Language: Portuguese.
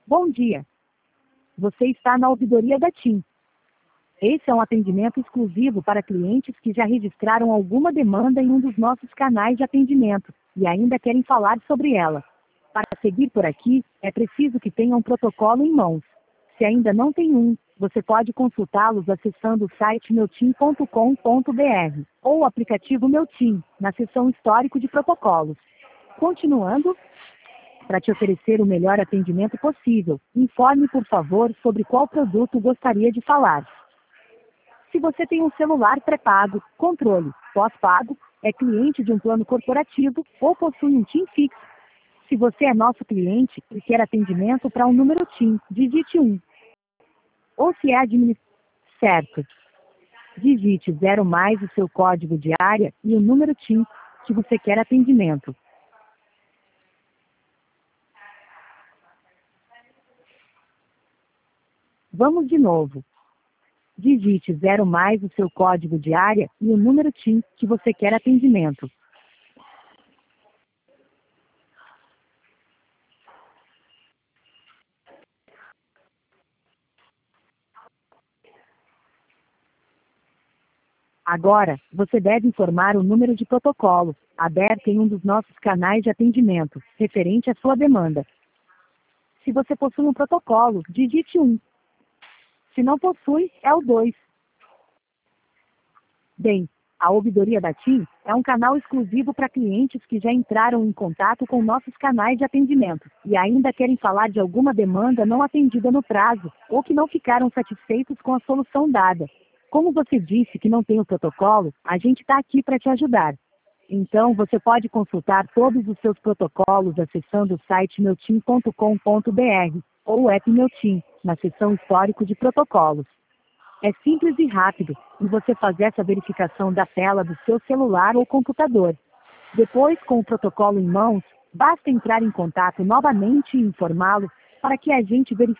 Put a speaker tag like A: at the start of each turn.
A: Bom dia. Você está na ouvidoria da TIM. Esse é um atendimento exclusivo para clientes que já registraram alguma demanda em um dos nossos canais de atendimento e ainda querem falar sobre ela. Para seguir por aqui, é preciso que tenha um protocolo em mãos. Se ainda não tem um, você pode consultá-los acessando o site meutim.com.br ou o aplicativo Meu TIM, na seção Histórico de Protocolos. Continuando, para te oferecer o melhor atendimento possível, informe por favor sobre qual produto gostaria de falar. Se você tem um celular pré-pago, controle, pós-pago, é cliente de um plano corporativo ou possui um TIM fixo. Se você é nosso cliente e quer atendimento para um número TIM, digite 1. Ou se é certo, digite 0 mais o seu código de área e o número TIM que você quer atendimento. Vamos de novo. Digite 0 mais o seu código de área e o número TIM que você quer atendimento. Agora, você deve informar o número de protocolo, aberto em um dos nossos canais de atendimento, referente à sua demanda. Se você possui um protocolo, digite 1. Se não possui, é o 2. Bem, a ouvidoria da TIM é um canal exclusivo para clientes que já entraram em contato com nossos canais de atendimento e ainda querem falar de alguma demanda não atendida no prazo ou que não ficaram satisfeitos com a solução dada. Como você disse que não tem o protocolo, a gente está aqui para te ajudar. Então, você pode consultar todos os seus protocolos acessando o site meutim.com.br ou o app Meu TIM, na seção Histórico de Protocolos. É simples e rápido, e você faz essa verificação da tela do seu celular ou computador. Depois, com o protocolo em mãos, basta entrar em contato novamente e informá-lo para que a gente verifique